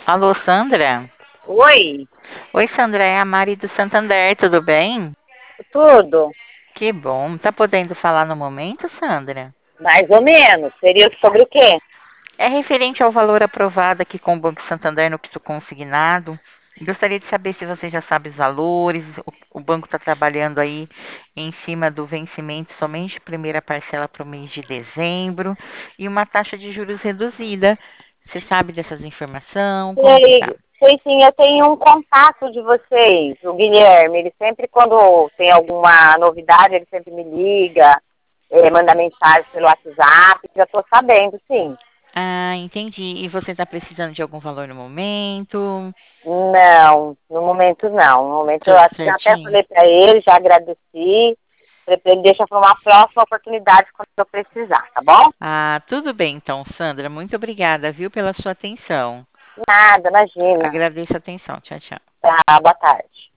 Alô, Sandra? Oi, Oi, Sandra, é a Mari do Santander, tudo bem? tudo? Que bom. Tá podendo falar no momento, Sandra? Mais ou menos. Seria sobre o quê? É referente ao valor aprovado aqui com o Banco Santander no piso consignado. Gostaria de saber se você já sabe os valores. O banco está trabalhando aí em cima do vencimento somente primeira parcela para o mês de dezembro e uma taxa de juros reduzida. Você sabe dessas informações? Como que tá? Sei sim, eu tenho um contato de vocês, o Guilherme. Ele sempre, quando tem alguma novidade, ele sempre me liga, manda mensagem pelo WhatsApp. Já estou sabendo, sim. Ah, entendi. E você está precisando de algum valor no momento? Não, no momento não. No momento eu Tudo acho que já até certinho? falei para ele, já agradeci. Falei para ele, deixa para uma próxima oportunidade quando eu precisar, tá bom? Ah, tudo bem então, Sandra. Muito obrigada, viu, pela sua atenção. Nada, imagina. Agradeço a atenção. Tchau, tchau. Tá, boa tarde.